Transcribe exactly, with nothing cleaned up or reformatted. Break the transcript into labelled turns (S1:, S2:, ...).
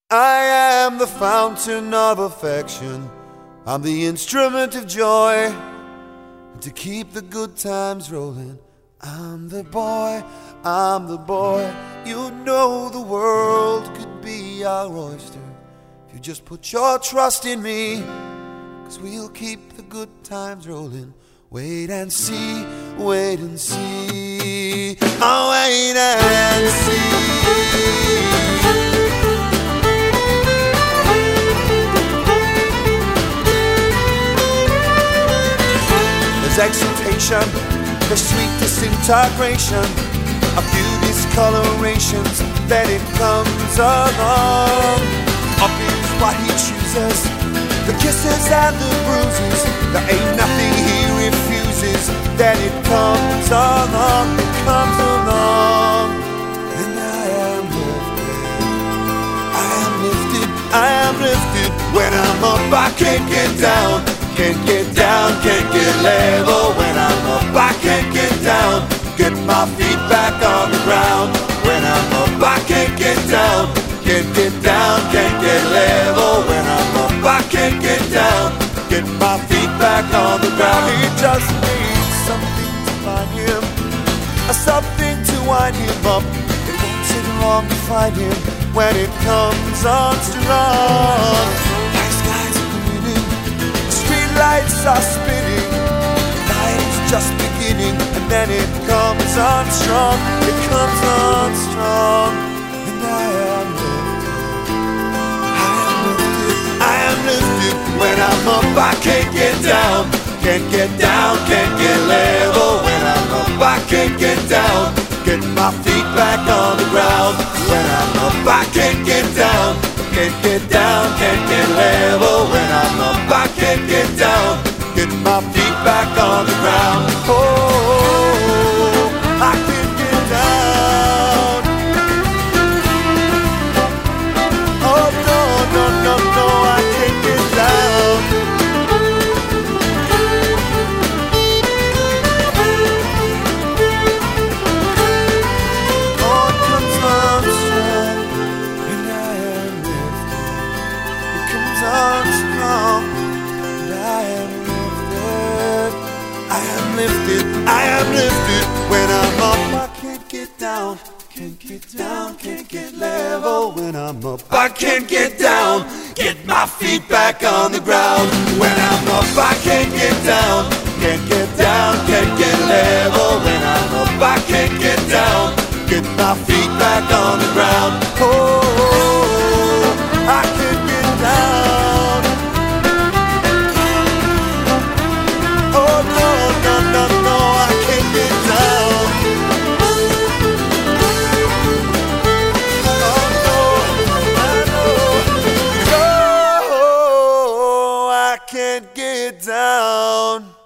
S1: I am the fountain of affection, I'm the instrument of joy, and to keep the good times rolling, I'm the boy, I'm the boy. You know the world could be our oyster if you just put your trust in me, 'cause we'll keep the good times rolling. Wait and see, wait and see, oh wait and see. There's exultation, the sweet disintegration of beauty's colorations, then it comes along. Up is what he chooses, the kisses and the bruises, there ain't nothing he refuses, then it comes along, it comes along. And I am lifted, I am lifted, I am lifted. When I'm up I can't get down, can't get down, can't get level. When I'm up I can't get down, get my feet back on the ground. When I'm up I can't get down, can't get down, can't get level. When I'm up I can't get down, get my feet back on the ground. He just needs something to find him, a something to wind him up. It won't take long to find him when it comes on strong. Black skies are grinning, street lights are spinning, night is just beginning, and then it comes on strong, it comes on strong. And I am lifted, I am lifted, I am lifted. When I'm up I can't get down, can't get down, can't get level. When I'm up I can't get down, get my feet back on the ground. When I'm up I can't get down, can't get down, can't get level. When I'm up I can't get down, get my feet back on the ground. Oh, I can't get down. Oh no, no, no, no, I can't get down. Oh, it comes on strong, and I am lifted. It comes on strong, and I am lifted. I am lifted, I am lifted. When I'm up I can't get down, can't get down, can't get level. When I'm up I can't get down, get my feet back on the ground. When I'm up I can't get down, can't get down, can't get level. When I'm up I can't get down, get my feet back on the ground. Oh, I can't get down. Oh no, no, no, no, I can't get down. Oh no, I know. Oh, I can't get down.